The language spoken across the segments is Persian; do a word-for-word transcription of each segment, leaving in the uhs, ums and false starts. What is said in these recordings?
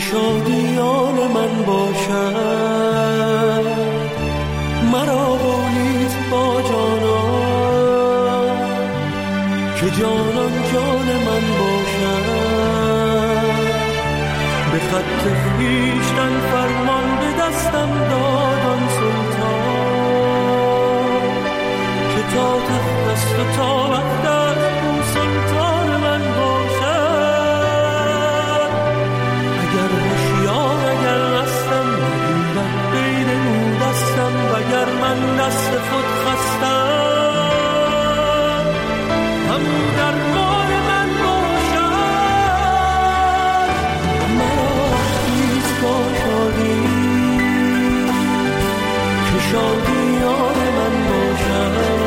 شادیان من باشد، مرا قولیت با جانان که جانان جان من باشد. به خط خویشتن فرمان به دستم دادان سلطان که تا تخت است و تا وقت است او سلطان من باشد. اگر هوشیار اگر هستم نگیرم بین او دستم، وگر من دست خود خستم همون درمان من باشد. مرا نیز با شادی که شادیان من باشد.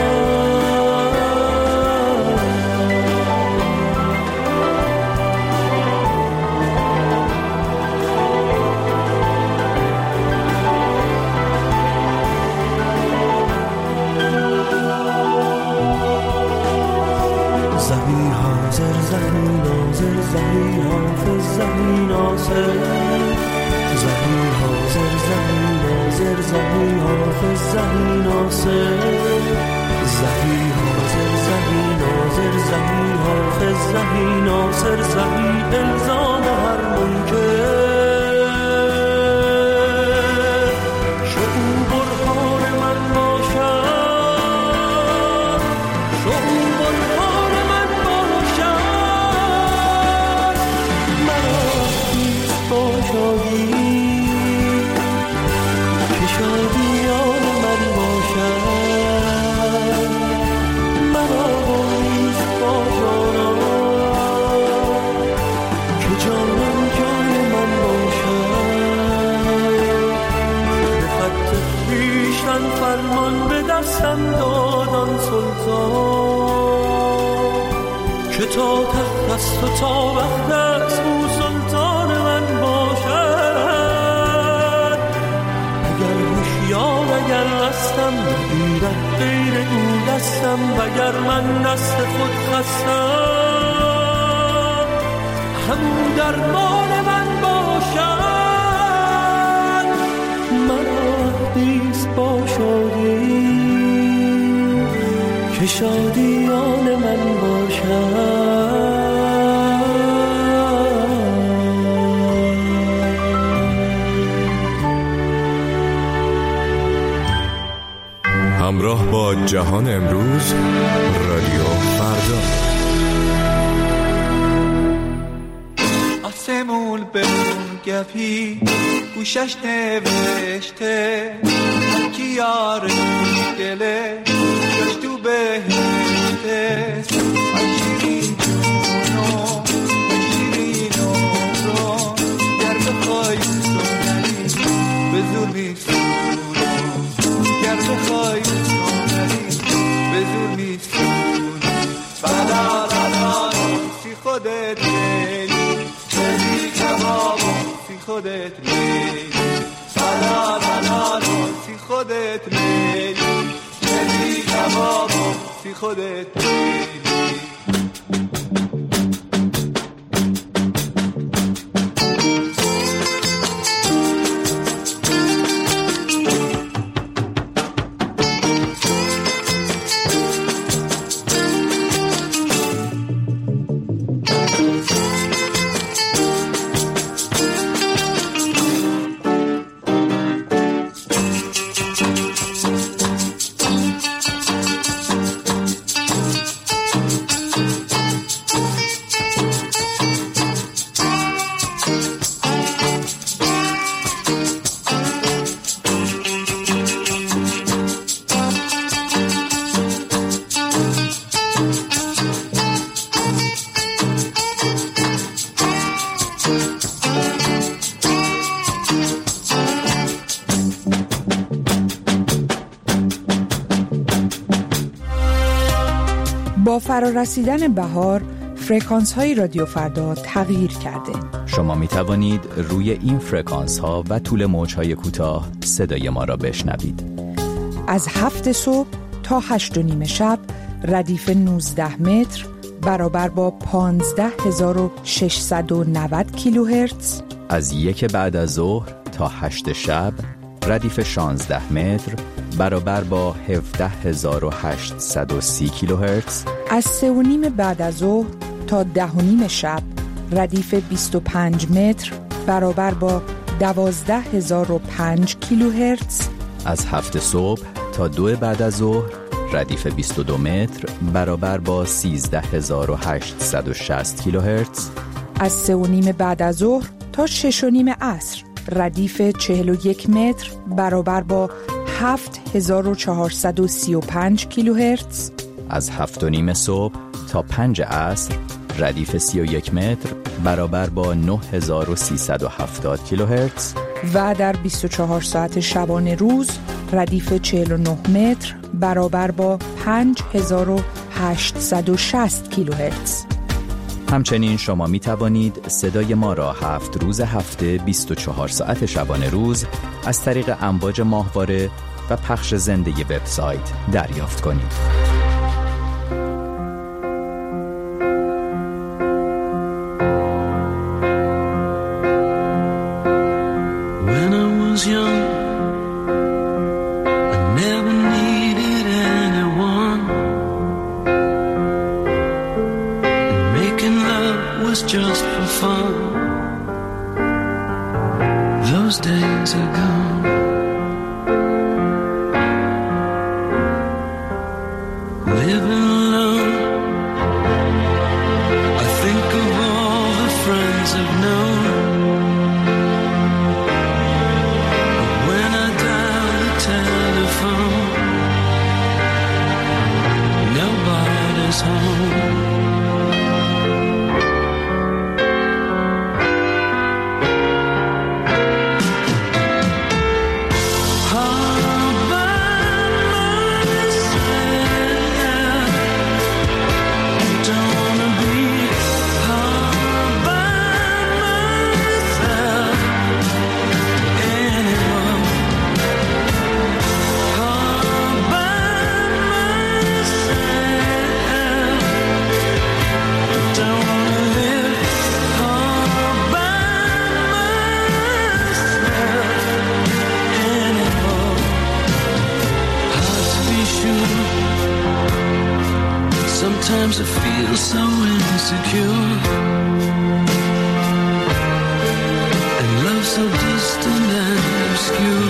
زهی حاضر زهی ناظر زهی حافظ زهی ناصر، زهی حاضر زهی ناظر زهی حافظ زهی ناصر، زهی حاضر زهی ناظر زهی حافظ زهی ناصر، زهی الزام هر منکر شو او برهان من باشد، شو او برهان من باشد. مرا نیست با شادی که شادیان من باشد، مرا نیست با جانان که جانان جان من باشد. به خط خویشتن فرمان به دستم دادان سلطان که تا تخت است و تا وقت است او سلطان من باشد. اگر هوشیار اگر هستم نگیرد غیر او دستم، وگر من دست خود خستم همون درمان من باشد. مرا نیست با شادی که شادیان من باشد. همراه با جهان امروز، رادیو فردا. آسمون بمون گپی گوشش نوشته کی یار دله جاش تو بهشته. شیرین جونو شیرین عمرو گر بخوای سونری به زور میسونو، گر بخوای سونری به زور میسونو. بلا بلا سی خودت میلی چلی کبابو سی خودت میلی، بلا بلا سی خودت میلی چلی کبابو سی خودت میلی. با فرارسیدن بهار فرکانس های رادیو فردا تغییر کرده. شما می توانید روی این فرکانس ها و طول موج های کوتاه صدای ما را بشنوید. از هفت صبح تا هشت و نیم شب ردیف نوزده متر برابر با پانزده هزار و ششصد و نود کیلوهرتز از یک بعد از ظهر تا هشت شب ردیف شانزده متر برابر با هفده هزار و هشتصد و سی کیلوهرتز. از سه و نیم بعد از ظهر تا ده و نیم شب ردیف بیست و پنج متر برابر با دوازده هزار و پنج کیلوهرتز. از هفت صبح تا دو بعد از ظهر ردیف بیست و دو متر برابر با سیزده هزار و هشتصد و شصت کیلوهرتز. از سه و نیم بعد از ظهر تا شش و نیم عصر ردیف چهل و یک متر برابر با هفت هزار و چهارصد و سی و پنج کیلوهرتز. از هفت و نیم صبح تا پنج عصر ردیف سی و یک متر برابر با نه هزار و سیصد و هفتاد کیلوهرتز. و در بیست و چهار ساعت شبانه روز ردیف چهل و نه متر برابر با پنج هزار و هشتصد و شصت کیلوهرتز. همچنین شما می توانید صدای ما را هفت روز هفته بیست و چهار ساعت شبانه روز از طریق امواج ماهواره و پخش زنده وبسایت دریافت کنید. Just for fun, those days are gone. Living alone, I think of all the friends I've known. But when I dial the telephone, nobody's home. Sometimes I feel so insecure, and love so distant and obscure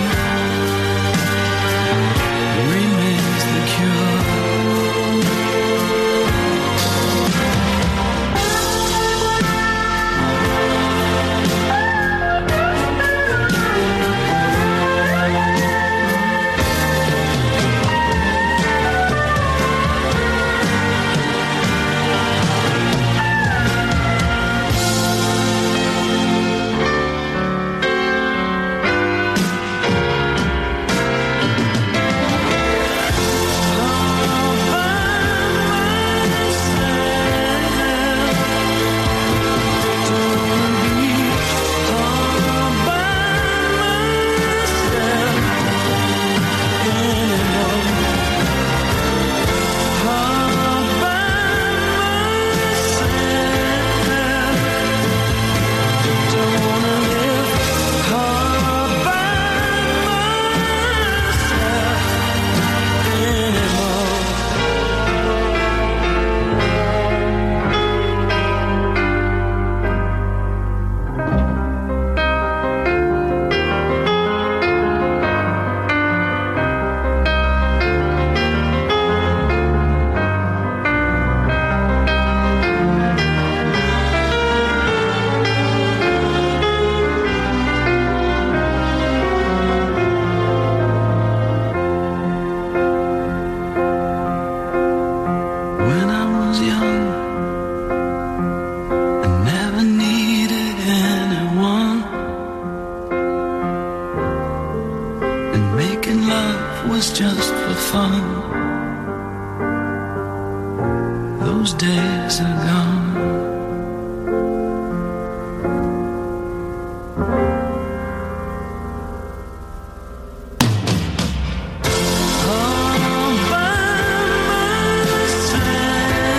remains the cure. was just for fun. Those days are gone.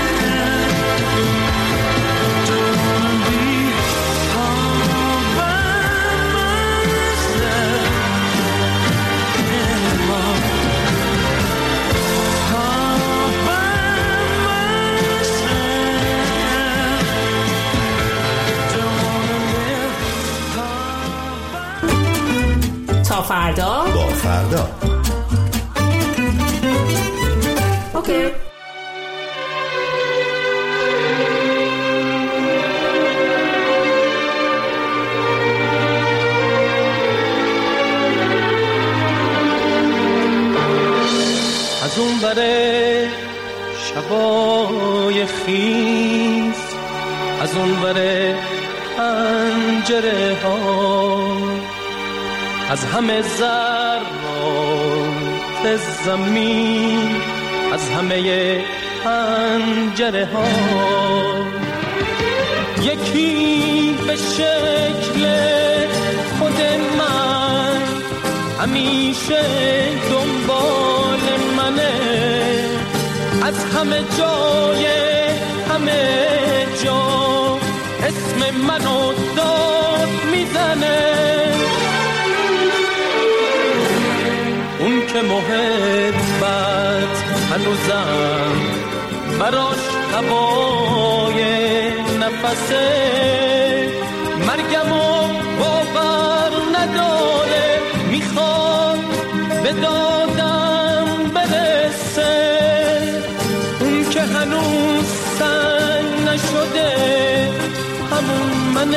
Bye. تا فردا با فردا. اوکی. از اون بره شبای خیز، از اون بره پنجره ها، از همه ذرات زمین، از همه پنجره ها، یکی به شکل خود من همیشه دنبال منه، از همه جای همه جا اسم منو داد میزنه. اون که محبت هنوزم براش هوای نفسه، مرگمو باور نداره، میخواد به دادم برسه. اون که هنوز سنگ نشده، همون من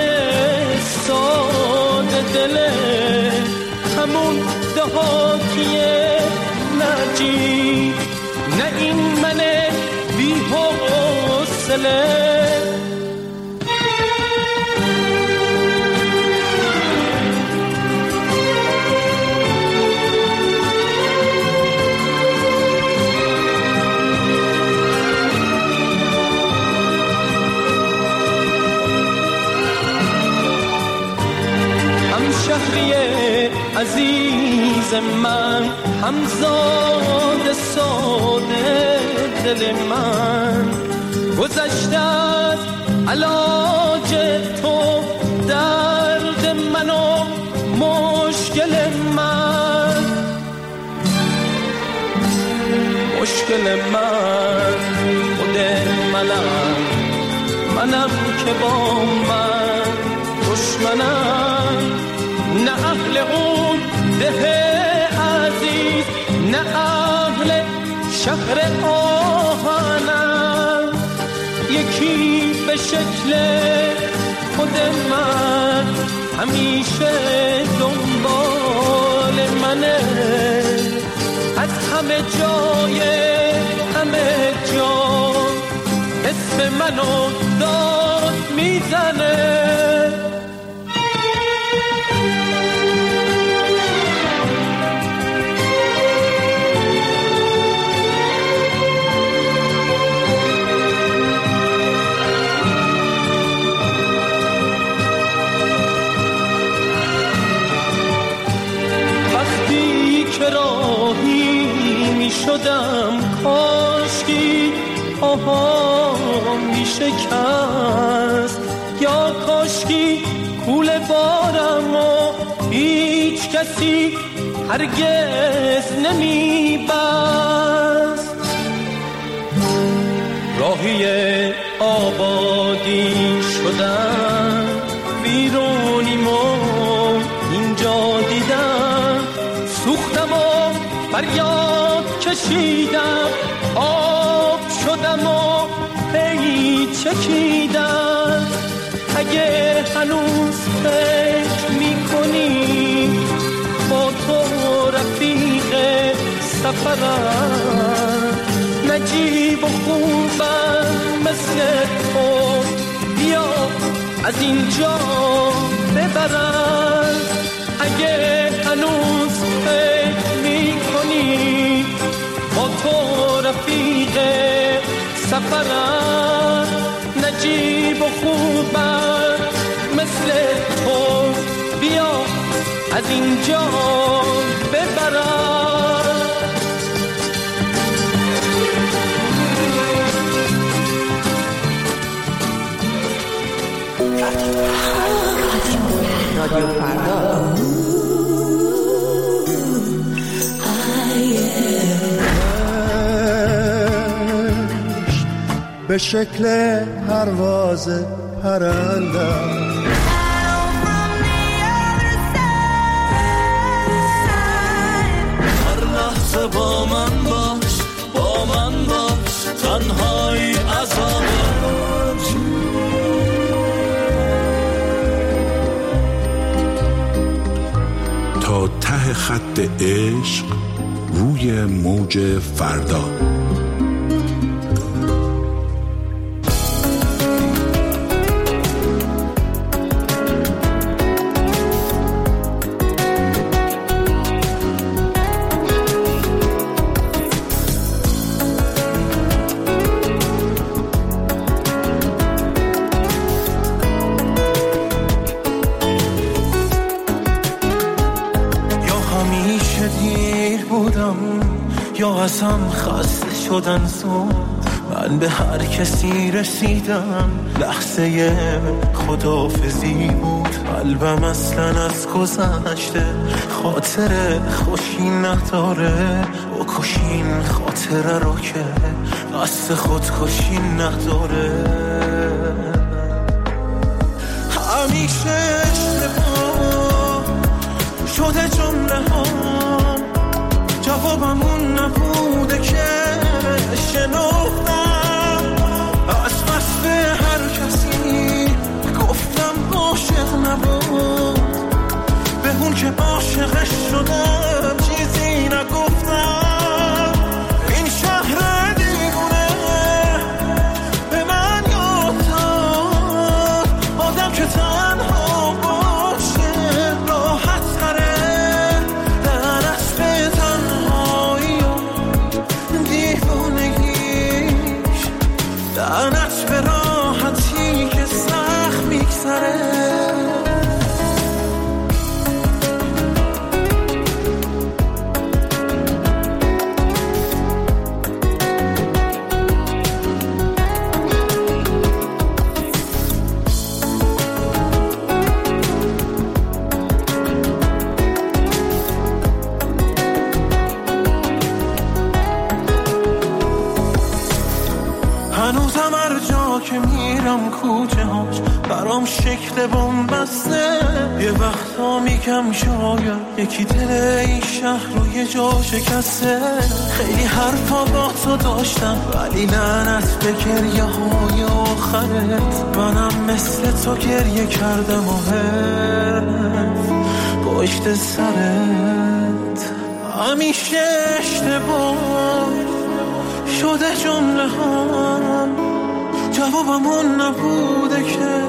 ساده دله، همون دهاتیه نجیب، نه این من بی حوصله. شهری عزیز من، همزاد ساده دل من، گذشته از علاج تو درد من و مشکل من، مشکل من خود منم، منم که با من دشمنم، نه اهل اون ده عزیز، نه اهل شهر آهنم، یکی به شکل خود من همیشه دنبال منه، از همه جای همه جا اسم منو داد میزنه. راهی می شدم کاشکی آها می شکست، یا کاشکی کوله بارم و هیچ کسی هرگز نمی بست. راهی آبادی شدم، ویرونیمو اینجا دیدم، سوختم و فریاد کشیدم، آب شدم و پی چکیدم. اگه هنوز فکر میکنی با تو رفیق سفرم، نجیب و خوبم مثل تو، بیا از اینجا ببرم. اگه هنوز فکر میکنی با تو رفیق سفرم، نجیب و خوبم مثل تو، بیا از اینجا ببرم. رادیو فردا. به شکل پرواز پرنده لحظه با من باش، با من باش، تنهایی عذابه. تا ته خط عشق روی موج فردا. یا ازم خسته شدن زود، من به هر کسی رسیدم لحظه خداحافظی بود. قلبم اصلا از گذشته خاطر خوشی نداره، و کشین خاطره رو که قصد خودکشی نداره. همیشه اشتباه شده جمله ها، جوابمون نبوده که شنفتم از بس به هر کسی گفتم عاشق نبود، به اون که عاشقش شدم چیزی نگفتم. این شهر دیوونه به من یاد داد آدم که تنها باشه راحت تره. لعنت به راحتی که سخت میگذره. هنوزم هر جا که میرم کوچه هاش برام شکل بنبسته. یه وقتا میگم شاید یکی دل این شهر رو یه جا شکسته. خیلی حرفا با تو داشتم ولی لعنت به گریه های آخرت. منم مثل تو گریه کردم و حرف پشت سرت. همیشه اشتباه شده جمله ها، جوابمون نبوده که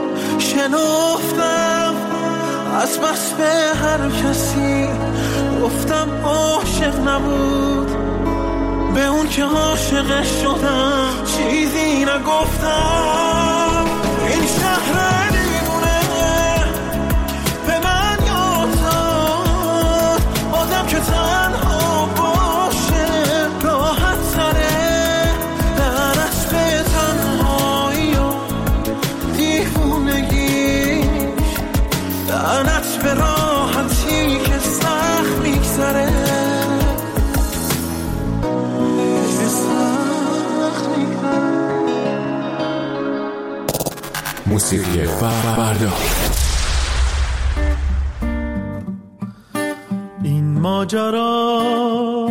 شنفتم از بس به هر کسی گفتم عاشق نبود، به اون که عاشقش شدم چیزی نگفتم. این شهر دیوونه به من یاد داد آدم که تنها باشه راحت تره. لعنت به تنهایی و دیوونگیش، لعنت به راحتی که سخت میگذره. که سخت میگذره. موسیقی فردا. این ماجرا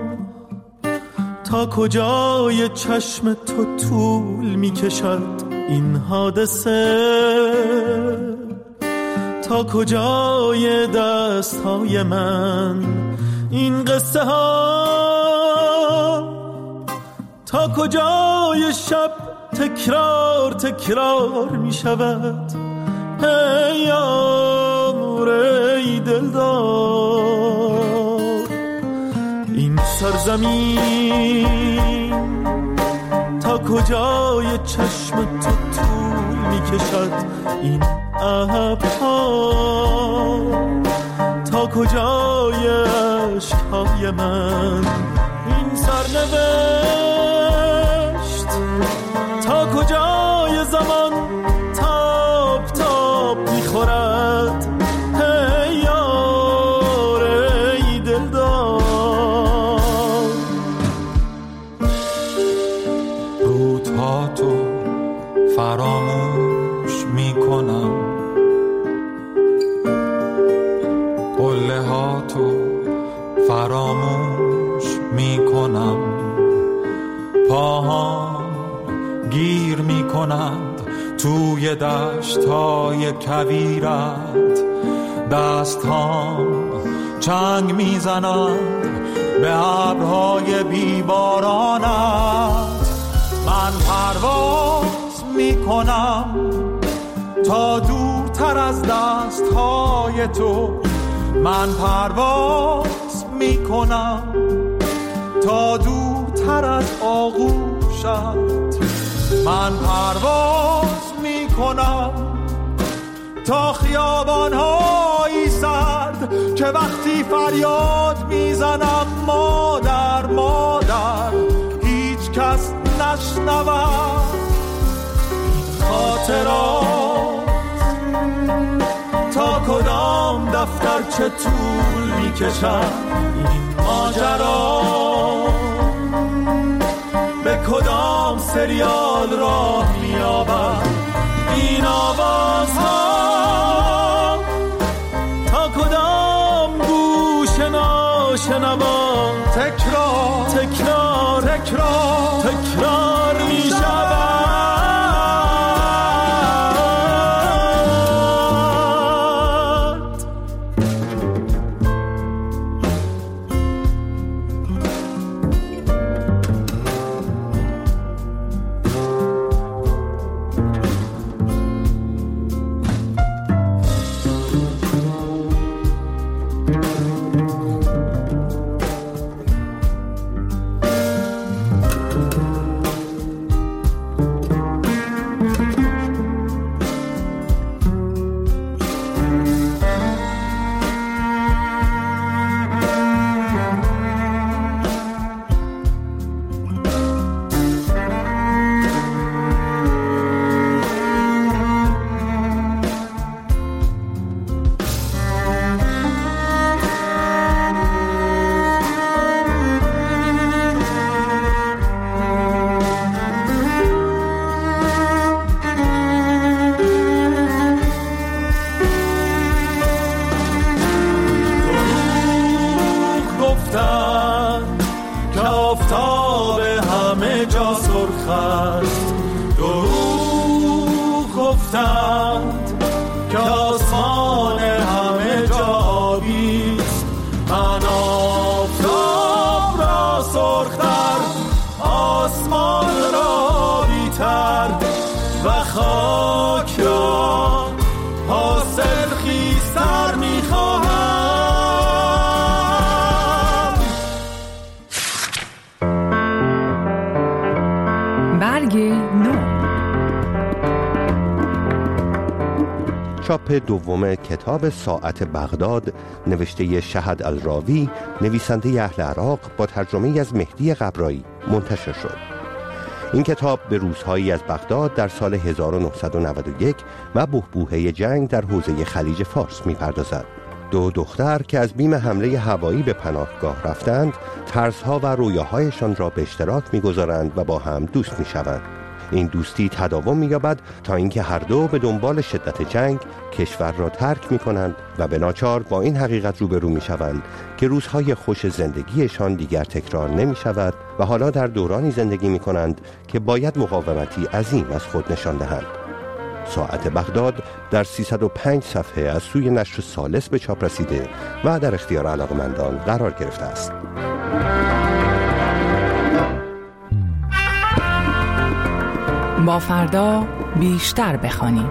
تا کجای چشم تو طول میکشد، این حادثه تا کجای دست های من، این قصه ها تا کجای شب تکرار تکرار میشود. ای یار ای دلدار، این سرزمین تا کجای چشم تو طول میکشد، این ابرها تا کجای عشقهای من، این سرنوشت تا کجای زمان تاب تاب میخورد. ای یار ای دلدار، روزها تو فراموش میکنم، قله ها تو فراموش کنم، پاهام گیر می کنند توی دشتای کویرت، دستهام چنگ می زنند به ابرهای بیبارانت. من پرواز می کنم تا دورتر از دستهای تو، من پرواز می کنم تا دورتر از آغوشت، من پرواز می کنم تا خیابان‌های سرد که وقتی فریاد میزنم مادر مادر هیچ کس نشنود این خاطرات، تا کدام دفتر چه طول میکشد این ماجرا، به کدام سریال راه مییابد این آوازها، تا کدام گوش ناشنوا تکرار تکرار تکرار تکرار می شود. چاپ دوم کتاب ساعت بغداد نوشته شهد الراوی، نویسنده اهل عراق، با ترجمه از مهدی قبرایی منتشر شد. این کتاب به روزهایی از بغداد در سال هزار و نهصد و نود و یک و بحبوحه جنگ در حوزه خلیج فارس می‌پردازد. دو دختر که از بیم حمله هوایی به پناهگاه رفتند، ترس‌ها و رویاهایشان را به اشتراک می‌گذارند و با هم دوست می‌شوند. این دوستی تداوم می‌یابد تا اینکه هر دو به دنبال شدت جنگ کشور را ترک می‌کنند و به ناچار با این حقیقت روبرو می‌شوند که روزهای خوش زندگیشان دیگر تکرار نمی‌شود و حالا در دورانی زندگی می‌کنند که باید مقاومتی عظیم از خود نشان دهند. ساعت بغداد در سیصد و پنج صفحه از سوی نشر ثالث به چاپ رسیده و در اختیار علاقه‌مندان قرار گرفته است. با فردا بیشتر بخوانیم.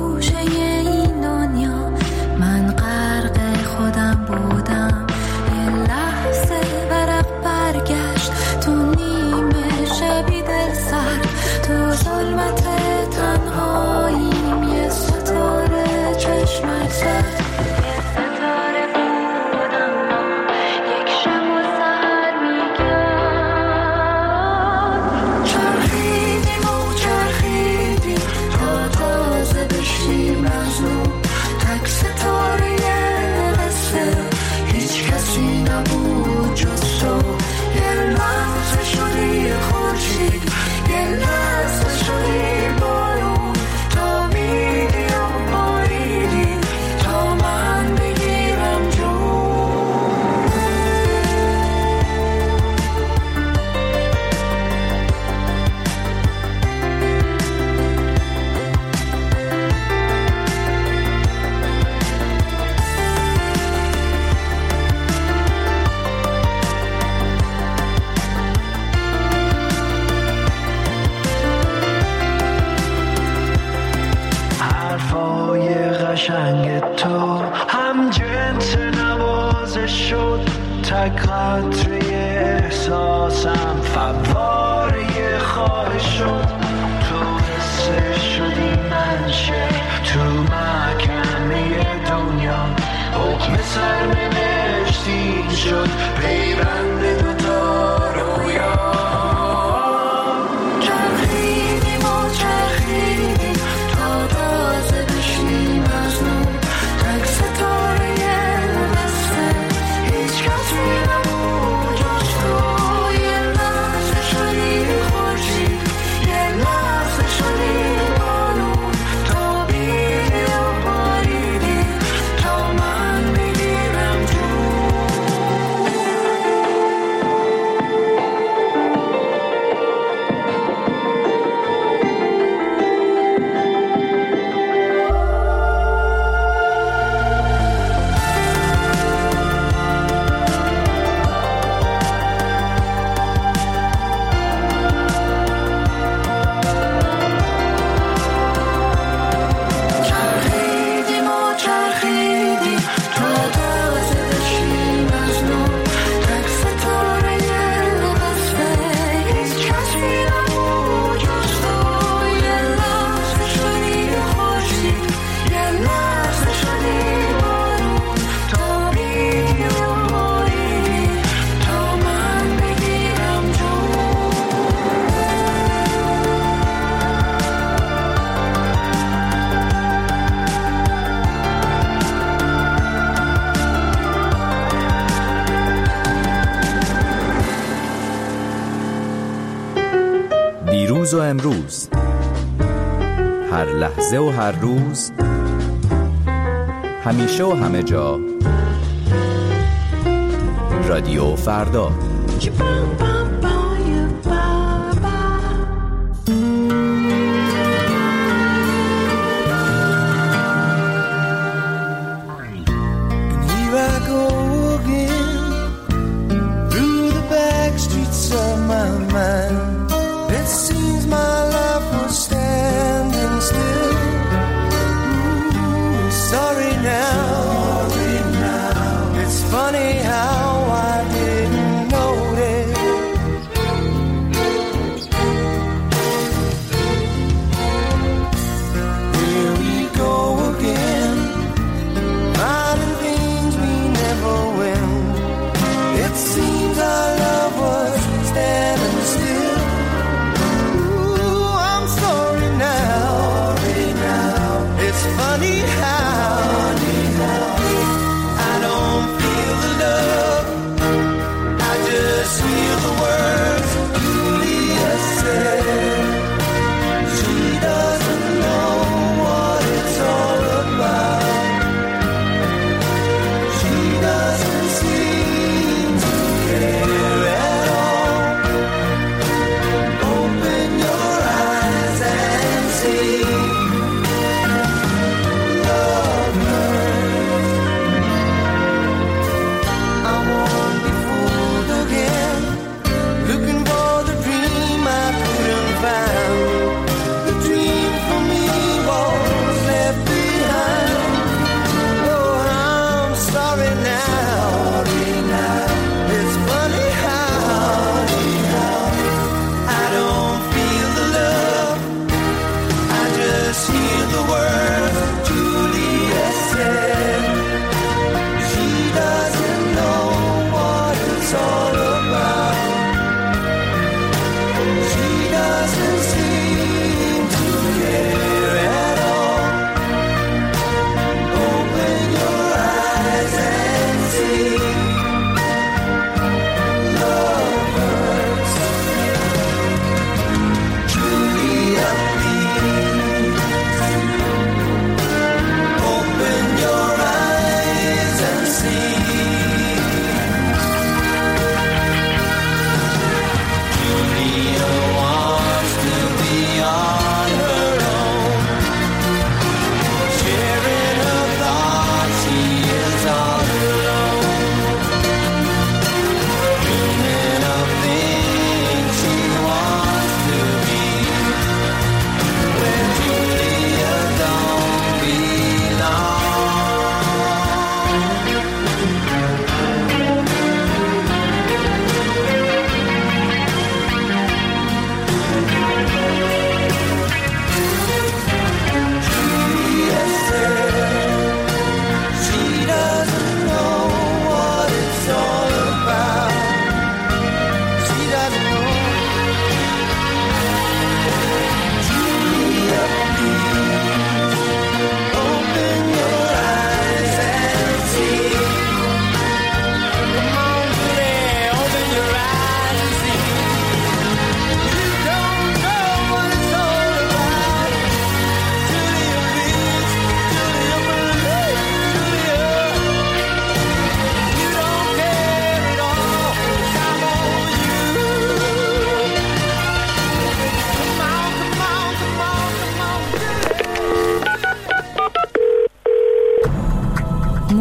من غرق خودم بودم، یه قشنگ تو هم جنس نوازش شد، تک قطره احساسم فواره خواهش شد. تو حسش شدی منشه تو محکمه دنیا، حکم سرنوشتی شد پیوند دوتا رویا. چرخیدیم و چرخیدیم تا تازه بشیم از نو، تک ستاره نمسته هیچ کسی نبود جز تو. یه لحظه شدی خورشید، یه لحظه شدی بارون، تا بیدی و باریدی تا من بگیرم جون. چرخیدیم و چرخیدیم تا تازه بشیم از نو، تک ستاره نبسته هیچ کسی نبود جز تو. یه لحظه شدی خورشید، یه لحظه شدی بارون، تا بیدی و باریدی تا من بگیرم جون. دیروز و امروز، هر لحظه و هر روز، همیشه و همه جا، رادیو فردا. Here I go again through the back streets of my mind. It seems my life was standing still. Ooh, sorry now. Sorry now. It's funny how I didn't notice. Here we go again, finding things we never win. It seems our love was standing still. Ooh, I'm sorry now. Sorry now. It's funny how I don't feel the love, I just hear the words Julia said. She doesn't know what it's all about. She doesn't seem to care at all. Open your eyes and see.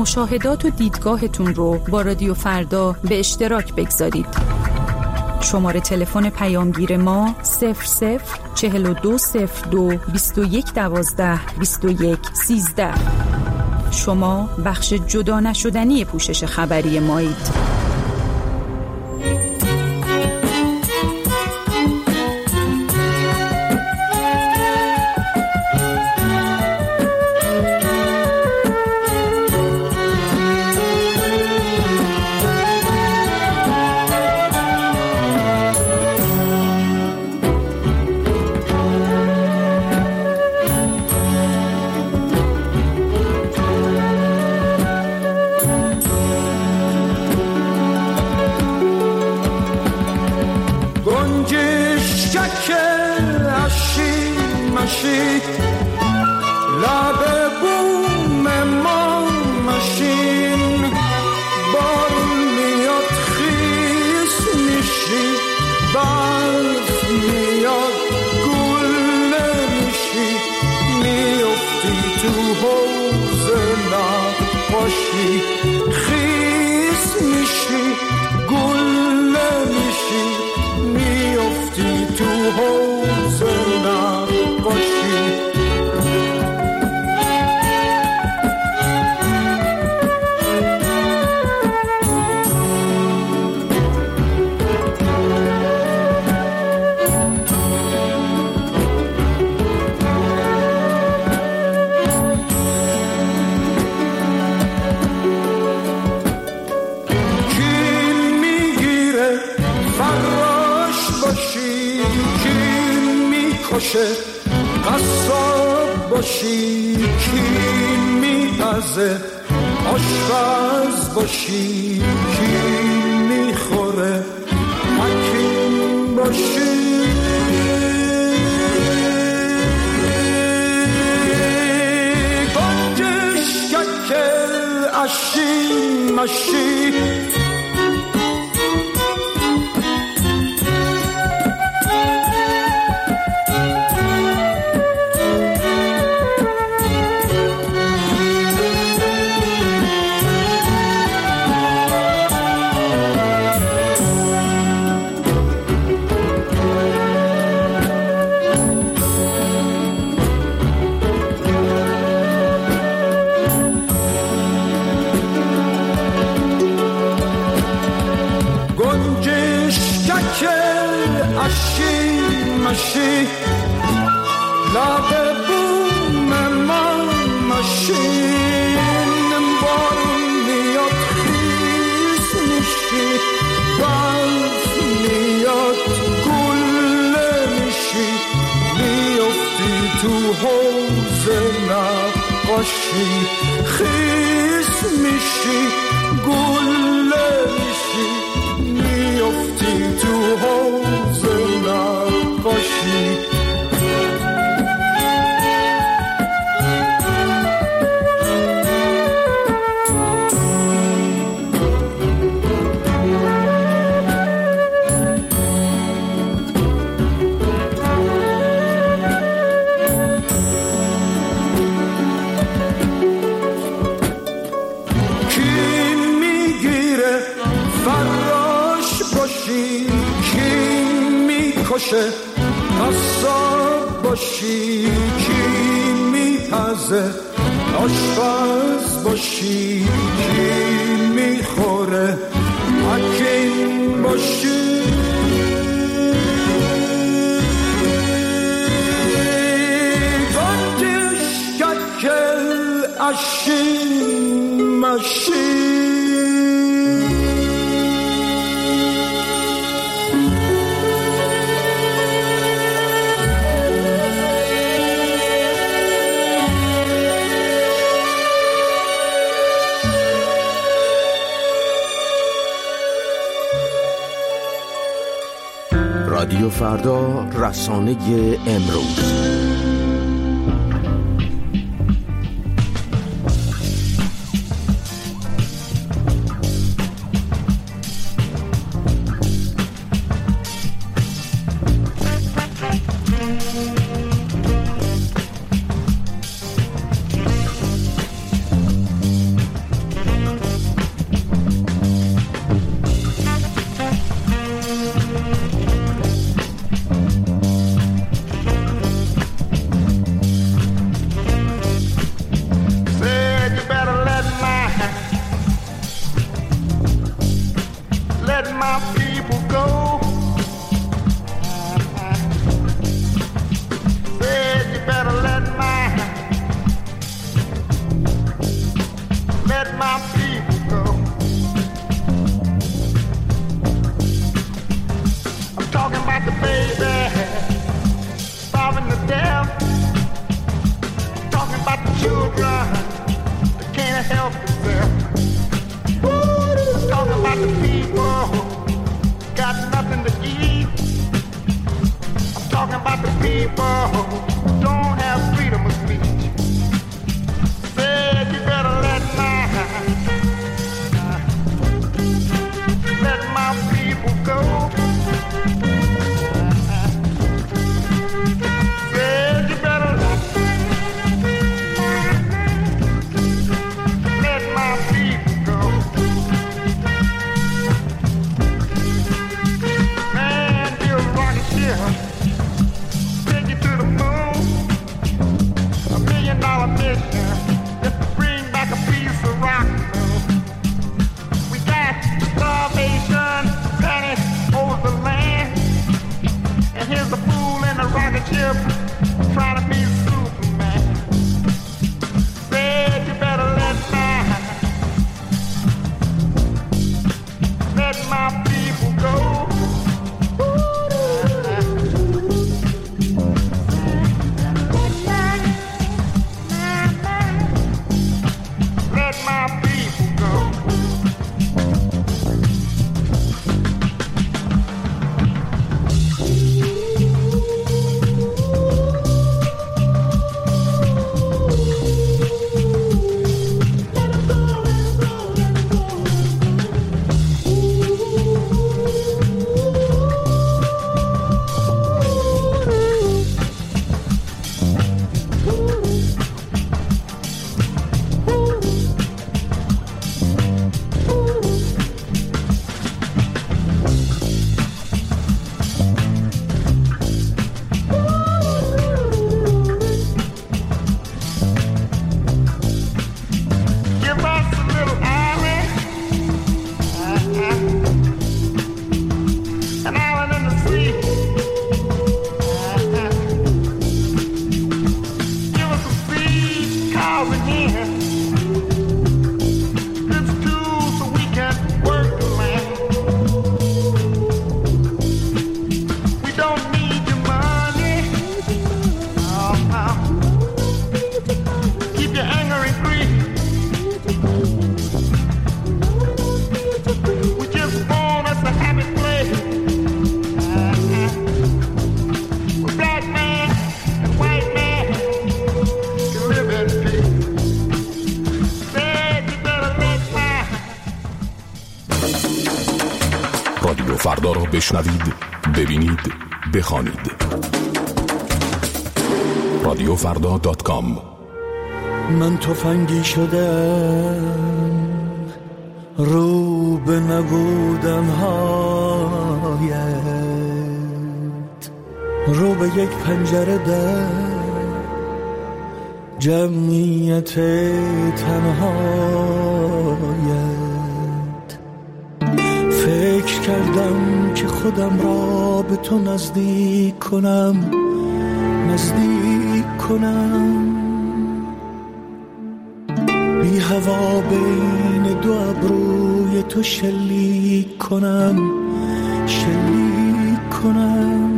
مشاهدات و دیدگاهتون رو با رادیو فردا به اشتراک بگذارید. شماره تلفن پیامگیر ما صفر صفر چهل و دو صفر دو بیست و یک دوازده بیست و یک سیزده. شما بخش جدا نشدنی پوشش خبری مایید. قصاب باشی کی میپزه، آشپز باشی کی میخوره، حکیم باشی گنجش ککل اشی مشی ماشی لب بوم من ماشین بارون میاد خیز میشی، برف میاد گله میشی، میافتی تو حوض نقاشی، خیز میشی گله میشی، میافتی تو حوض نقاشی. قصاب باشی کی میپزه، آشپز باشی کی میخوره، حکیم باشی گنجش ککل اشی مشی. رادیو فردا، رسانه امروز. فردا را بشنوید، ببینید، بخوانید. رادیو فردا دات کام. من تفنگی شدم رو به نبودن هایت، رو به یک پنجره در جمعیت تنهایت. فکر کردم که خودم را به تو نزدیک کنم، نزدیک کنم، بی هوا بین دو ابروی تو شلیک کنم، شلیک کنم.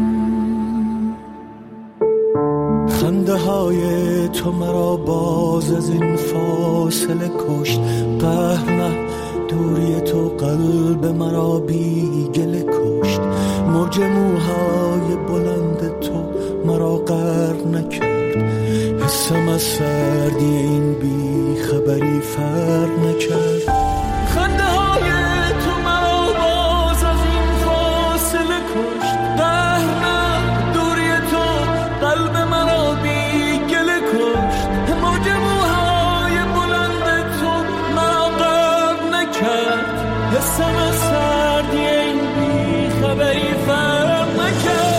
خنده های تو مرا باز از این فاصله کشت، قهر نه دوری تو قلب مرا بی گله کشت. موج موهای بلند تو مرا غرق نکرد، حسم از سردی این بی خبری فرق نکرد. خنده های تو مرا باز از این فاصله کشت، قهر نه دوری تو قلب مرا بی گله کشت. موج موهای بلند تو مرا غرق نکرد، حسم از سردی این بی خبری فرق نکرد.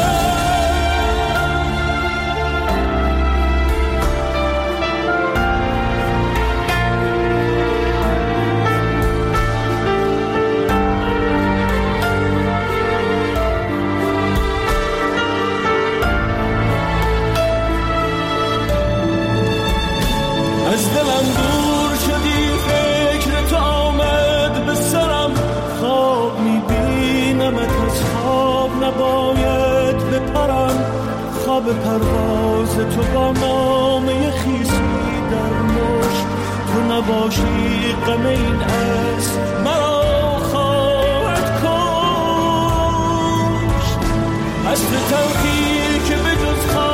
از دلم دور شدی، فکر تو آمد به سرم، خواب میبینمت از خواب نباید بپرم. خواب پرواز تو با نامه خیسی در مشت، تو نباشی غم این از مرا خواهد کشت. از تلخی که به جز خواب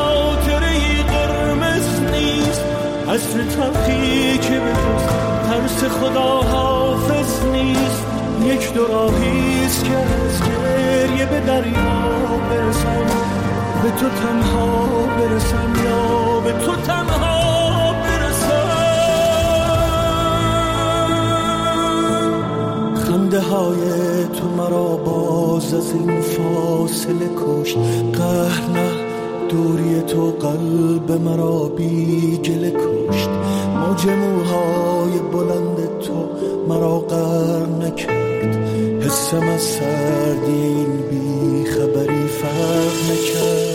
قصر تلخی که به جز ترس خدا حافظ نیست، یک دو راهیست که از گریه به دریا برسم، به تو تنها برسم یا به تو تنها برسم. خنده های تو مرا باز از این فاصله کشت، قهر نه دوری تو قلب مرا بی گله کشت، موج موهای بلند تو مرا غرق نکرد، حسم از سردی این بی خبری فرق نکرد.